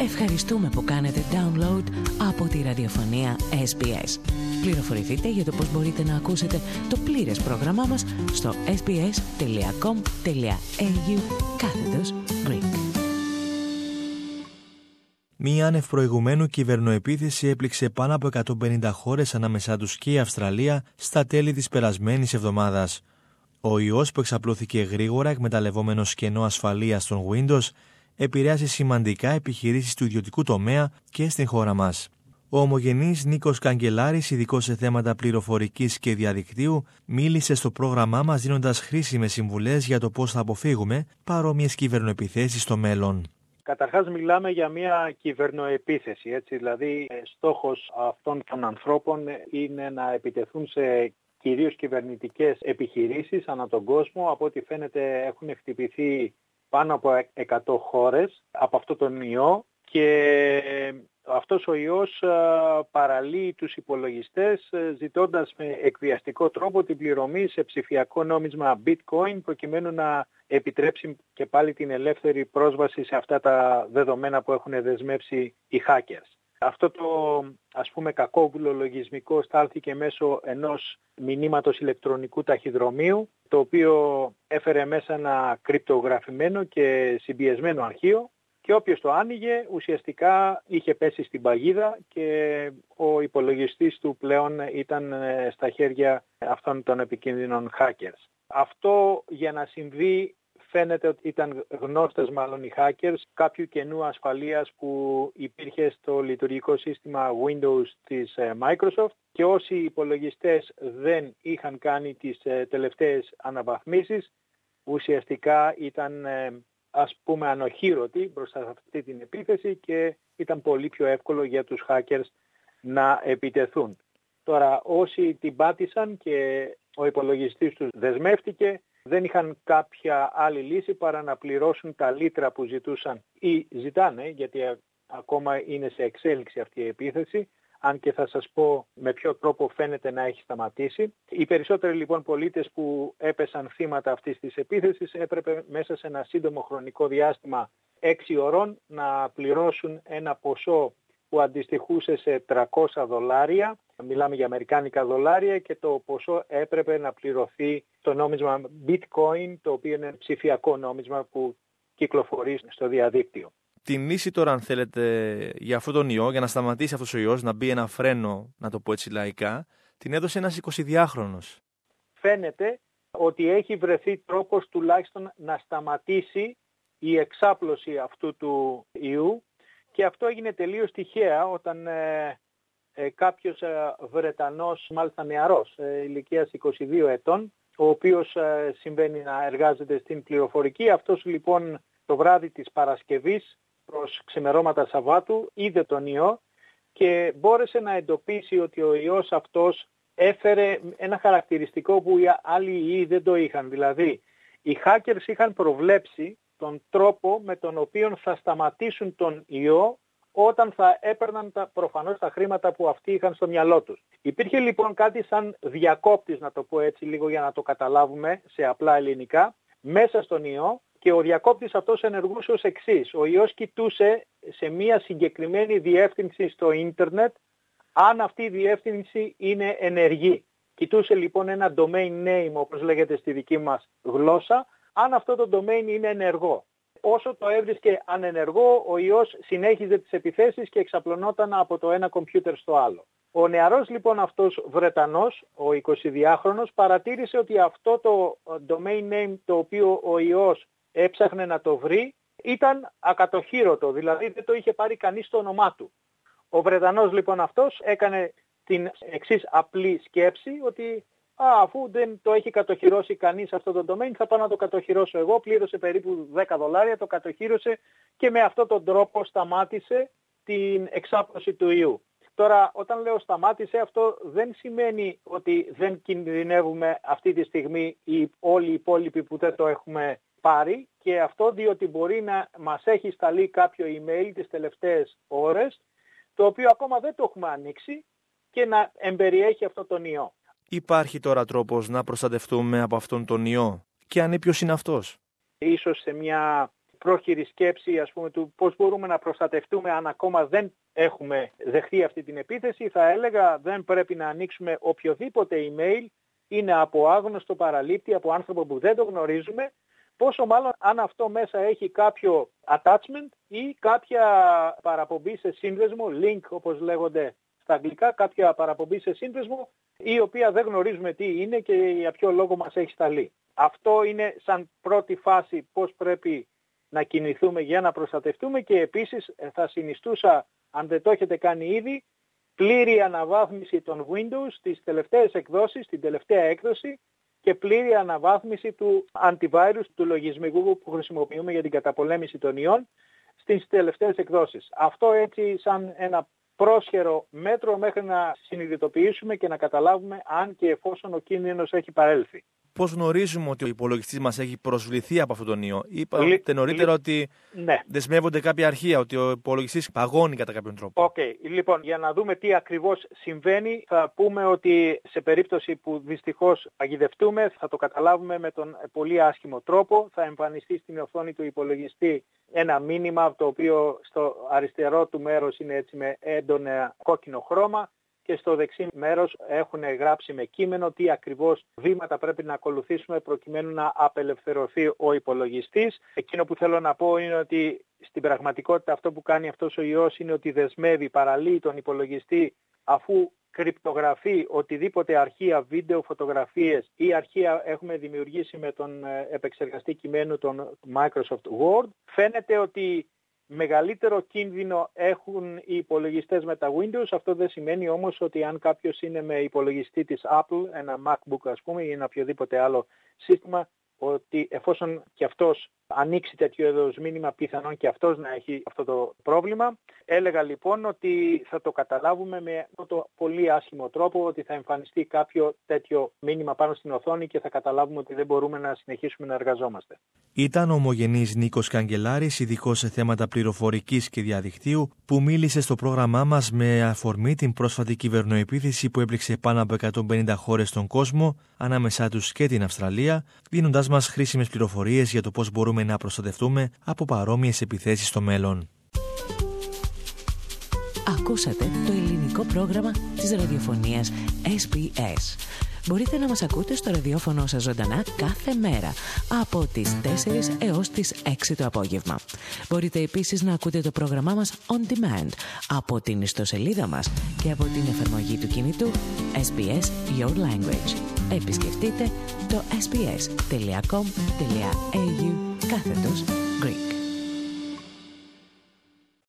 Ευχαριστούμε που κάνετε download από τη ραδιοφωνία SBS. Πληροφορηθείτε για το πώς μπορείτε να ακούσετε το πλήρες πρόγραμμά μας στο sbs.com.au/Greek. Μία άνευ προηγουμένου κυβερνοεπίθεση έπληξε πάνω από 150 χώρες, ανάμεσά τους και η Αυστραλία, στα τέλη της περασμένης εβδομάδας. Ο ιός που εξαπλώθηκε γρήγορα εκμεταλλευόμενος κενό ασφαλείας των Windows επηρέασε σημαντικά επιχειρήσεις του ιδιωτικού τομέα και στην χώρα μας. Ο ομογενής Νίκος Καγκελάρης, ειδικός σε θέματα πληροφορικής και διαδικτύου, μίλησε στο πρόγραμμά μας δίνοντας χρήσιμες συμβουλές για το πώς θα αποφύγουμε παρόμοιες κυβερνοεπιθέσεις στο μέλλον. Καταρχάς μιλάμε για μια κυβερνοεπίθεση, έτσι, δηλαδή στόχος αυτών των ανθρώπων είναι να επιτεθούν σε κυρίως κυβερνητικές επιχειρήσεις ανά τον κόσμο. Από ό,τι φαίνεται έχουν χτυπηθεί πάνω από 100 χώρες από αυτό τον ιό και αυτός ο ιός παραλύει τους υπολογιστές ζητώντας με εκβιαστικό τρόπο την πληρωμή σε ψηφιακό νόμισμα bitcoin προκειμένου να επιτρέψει και πάλι την ελεύθερη πρόσβαση σε αυτά τα δεδομένα που έχουν δεσμεύσει οι hackers. Αυτό το κακόβουλο λογισμικό στάλθηκε μέσω ενός μηνύματος ηλεκτρονικού ταχυδρομείου, το οποίο έφερε μέσα ένα κρυπτογραφημένο και συμπιεσμένο αρχείο και όποιος το άνοιγε ουσιαστικά είχε πέσει στην παγίδα και ο υπολογιστής του πλέον ήταν στα χέρια αυτών των επικίνδυνων hackers. Αυτό για να συμβεί φαίνεται ότι ήταν γνώστες μάλλον οι hackers κάποιου κενού ασφαλείας που υπήρχε στο λειτουργικό σύστημα Windows της Microsoft και όσοι υπολογιστές δεν είχαν κάνει τις τελευταίες αναβαθμίσεις ουσιαστικά ήταν ανοχήρωτοι μπροστά σε αυτή την επίθεση και ήταν πολύ πιο εύκολο για τους hackers να επιτεθούν. Τώρα όσοι την πάτησαν και ο υπολογιστής τους δεσμεύτηκε δεν είχαν κάποια άλλη λύση παρά να πληρώσουν τα λίτρα που ζητούσαν ή ζητάνε, γιατί ακόμα είναι σε εξέλιξη αυτή η επίθεση, αν και θα σας πω με ποιο τρόπο φαίνεται να έχει σταματήσει. Οι περισσότεροι λοιπόν πολίτες που έπεσαν θύματα αυτής της επίθεσης έπρεπε μέσα σε ένα σύντομο χρονικό διάστημα 6 ωρών να πληρώσουν ένα ποσό που αντιστοιχούσε σε $300, μιλάμε για αμερικάνικα δολάρια και το ποσό έπρεπε να πληρωθεί το νόμισμα bitcoin, το οποίο είναι ψηφιακό νόμισμα που κυκλοφορεί στο διαδίκτυο. Την λύση τώρα, αν θέλετε, για αυτόν τον ιό, για να σταματήσει αυτός ο ιός, να μπει ένα φρένο, να το πω έτσι λαϊκά, την έδωσε ένας 22χρονος. Φαίνεται ότι έχει βρεθεί τρόπος τουλάχιστον να σταματήσει η εξάπλωση αυτού του ιού και αυτό έγινε τελείως τυχαία όταν κάποιος Βρετανός, μάλιστα νεαρός, ηλικίας 22 ετών, ο οποίος συμβαίνει να εργάζεται στην πληροφορική, αυτός λοιπόν το βράδυ της Παρασκευής προς ξημερώματα Σαββάτου είδε τον ιό και μπόρεσε να εντοπίσει ότι ο ιός αυτός έφερε ένα χαρακτηριστικό που οι άλλοι ιοί δεν το είχαν. Δηλαδή, οι hackers είχαν προβλέψει τον τρόπο με τον οποίο θα σταματήσουν τον ιό όταν θα έπαιρναν προφανώς τα χρήματα που αυτοί είχαν στο μυαλό τους. Υπήρχε λοιπόν κάτι σαν διακόπτης, να το πω έτσι λίγο για να το καταλάβουμε σε απλά ελληνικά, μέσα στον ιό και ο διακόπτης αυτός ενεργούσε ως εξής. Ο ιός κοιτούσε σε μια συγκεκριμένη διεύθυνση στο ίντερνετ αν αυτή η διεύθυνση είναι ενεργή. Κοιτούσε λοιπόν ένα domain name, όπως λέγεται στη δική μας γλώσσα, αν αυτό το domain είναι ενεργό. Όσο το έβρισκε ανενεργό, ο ιός συνέχιζε τις επιθέσεις και εξαπλωνόταν από το ένα κομπιούτερ στο άλλο. Ο νεαρός λοιπόν αυτός Βρετανός, ο 22χρονος, παρατήρησε ότι αυτό το domain name το οποίο ο ιός έψαχνε να το βρει ήταν ακατοχήρωτο, δηλαδή δεν το είχε πάρει κανείς το όνομά του. Ο Βρετανός λοιπόν αυτός έκανε την εξής απλή σκέψη ότι αφού δεν το έχει κατοχυρώσει κανείς αυτό το domain θα πάω να το κατοχυρώσω εγώ, πλήρωσε περίπου $10, το κατοχύρωσε και με αυτόν τον τρόπο σταμάτησε την εξάπλωση του ιού. Τώρα όταν λέω σταμάτησε, αυτό δεν σημαίνει ότι δεν κινδυνεύουμε αυτή τη στιγμή όλοι οι υπόλοιποι που δεν το έχουμε πάρει και αυτό διότι μπορεί να μας έχει σταλεί κάποιο email τις τελευταίες ώρες το οποίο ακόμα δεν το έχουμε ανοίξει και να εμπεριέχει αυτό τον ιό. Υπάρχει τώρα τρόπος να προστατευτούμε από αυτόν τον ιό και αν ποιος είναι αυτός? Ίσως σε μια πρόχειρη σκέψη, ας πούμε, του πώς μπορούμε να προστατευτούμε αν ακόμα δεν έχουμε δεχτεί αυτή την επίθεση, θα έλεγα δεν πρέπει να ανοίξουμε οποιοδήποτε email είναι από άγνωστο παραλήπτη, από άνθρωπο που δεν το γνωρίζουμε, πόσο μάλλον αν αυτό μέσα έχει κάποιο attachment ή κάποια παραπομπή σε σύνδεσμο, link όπως λέγονται στα αγγλικά, κάποια παραπομπή σε σύνδεσμο, η οποία δεν γνωρίζουμε τι είναι και για ποιο λόγο μας έχει σταλεί. Αυτό είναι σαν πρώτη φάση πώς πρέπει να κινηθούμε για να προστατευτούμε και επίσης θα συνιστούσα, αν δεν το έχετε κάνει ήδη, πλήρη αναβάθμιση των Windows στις τελευταίες εκδόσεις, την τελευταία έκδοση και πλήρη αναβάθμιση του antivirus, του λογισμικού που χρησιμοποιούμε για την καταπολέμηση των ιών στις τελευταίες εκδόσεις. Αυτό έτσι σαν ένα πρόσχερο μέτρο μέχρι να συνειδητοποιήσουμε και να καταλάβουμε αν και εφόσον ο κίνδυνος έχει παρέλθει. Πώς γνωρίζουμε ότι ο υπολογιστής μας έχει προσβληθεί από αυτόν τον ιό? Είπατε νωρίτερα ότι δεσμεύονται κάποια αρχεία, ότι ο υπολογιστής παγώνει κατά κάποιον τρόπο. Λοιπόν, για να δούμε τι ακριβώς συμβαίνει, θα πούμε ότι σε περίπτωση που δυστυχώς παγιδευτούμε, θα το καταλάβουμε με τον πολύ άσχημο τρόπο. Θα εμφανιστεί στην οθόνη του υπολογιστή ένα μήνυμα, το οποίο στο αριστερό του μέρος είναι έτσι με έντονα κόκκινο χρώμα, και στο δεξί μέρος έχουν γράψει με κείμενο τι ακριβώς βήματα πρέπει να ακολουθήσουμε προκειμένου να απελευθερωθεί ο υπολογιστής. Εκείνο που θέλω να πω είναι ότι στην πραγματικότητα αυτό που κάνει αυτός ο ιός είναι ότι δεσμεύει, παραλύει τον υπολογιστή αφού κρυπτογραφεί οτιδήποτε αρχεία, βίντεο, φωτογραφίες ή αρχεία έχουμε δημιουργήσει με τον επεξεργαστή κειμένου τον Microsoft Word. Φαίνεται ότι μεγαλύτερο κίνδυνο έχουν οι υπολογιστές με τα Windows. Αυτό δεν σημαίνει όμως ότι αν κάποιος είναι με υπολογιστή της Apple, ένα MacBook ας πούμε ή ένα οποιοδήποτε άλλο σύστημα, ότι εφόσον και αυτός ανοίξει τέτοιο είδος μήνυμα, πιθανόν και αυτός να έχει αυτό το πρόβλημα. Έλεγα λοιπόν ότι θα το καταλάβουμε με το πολύ άσχημο τρόπο, ότι θα εμφανιστεί κάποιο τέτοιο μήνυμα πάνω στην οθόνη και θα καταλάβουμε ότι δεν μπορούμε να συνεχίσουμε να εργαζόμαστε. Ήταν ο ομογενής Νίκος Καγκελάρης, ειδικός σε θέματα πληροφορικής και διαδικτύου, που μίλησε στο πρόγραμμά μας με αφορμή την πρόσφατη κυβερνοεπίθεση που έπληξε πάνω από 150 χώρες στον κόσμο, ανάμεσά τους και την Αυστραλία, δίνοντάς μας χρήσιμες πληροφορίες για το πώς μπορούμε να προστατευτούμε από παρόμοιες επιθέσεις στο μέλλον. Ακούσατε το ελληνικό πρόγραμμα της ραδιοφωνίας SBS. Μπορείτε να μας ακούτε στο ραδιόφωνο σας ζωντανά κάθε μέρα από τις 4 έως τις 6 το απόγευμα. Μπορείτε επίσης να ακούτε το πρόγραμμά μας on demand από την ιστοσελίδα μας και από την εφαρμογή του κινητού SBS Your Language. Επισκεφτείτε το sbs.com.au/Greek.